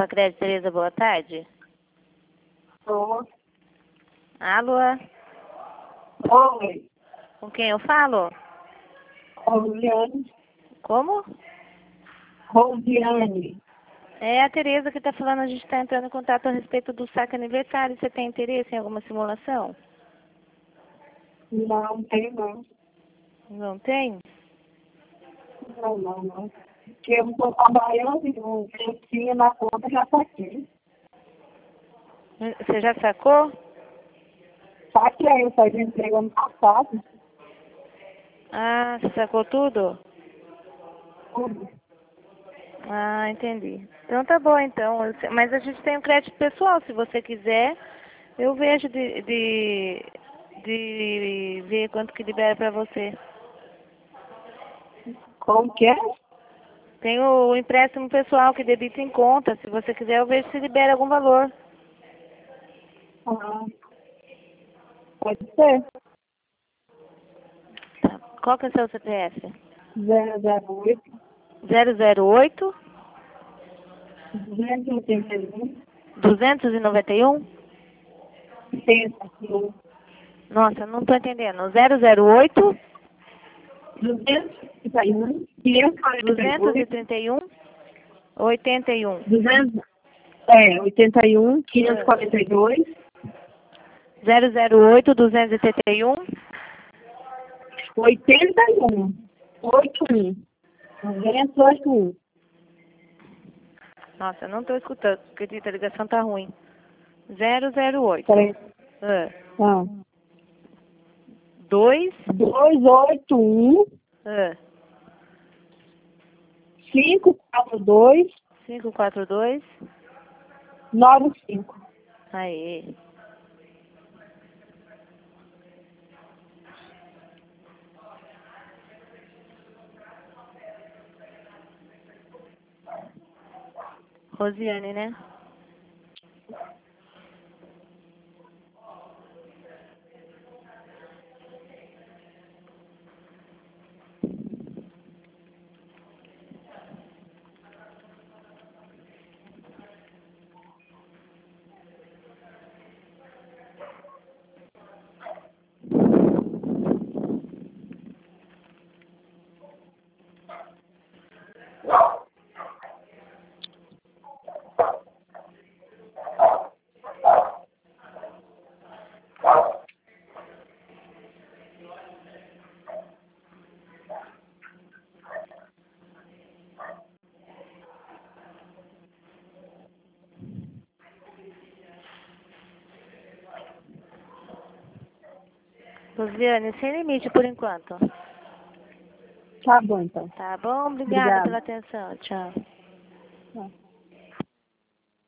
Facred, Tereza, boa tarde. Tô. Alô? Oi. Com quem eu falo? Rosiane. Como? Rosiane. É a Tereza que está falando, a gente está entrando em contato a respeito do saque aniversário. Você tem interesse em alguma simulação? Não, tem não. Não tem? Não. Porque eu estou trabalhando e o que eu tinha na conta já está aqui. Você já sacou? Só que aí eu saí emprego ano passado. Ah, você sacou tudo? Tudo. Ah, entendi. Então tá bom, então. Mas a gente tem um crédito pessoal, se você quiser. Eu vejo de ver quanto que libera pra você. Como que é? Tem o empréstimo pessoal que debita em conta. Se você quiser, eu vejo se libera algum valor. Ah, pode ser. Tá. Qual que é o seu CPF? 008 008 281 291? 71 Nossa, não tô entendendo. 008 231 542 231 81. 200, 81 542 008 271 81 81 281. Nossa, eu não tô escutando. Acredita, a ligação tá ruim. 008 Peraí. ah, Ah. 2 281 ah, 542 542 95. Aê. Rosiane, né? Rosiane, sem limite por enquanto. Tá bom, então. Tá bom? Obrigada Obrigada. pela atenção. Tchau. Tá.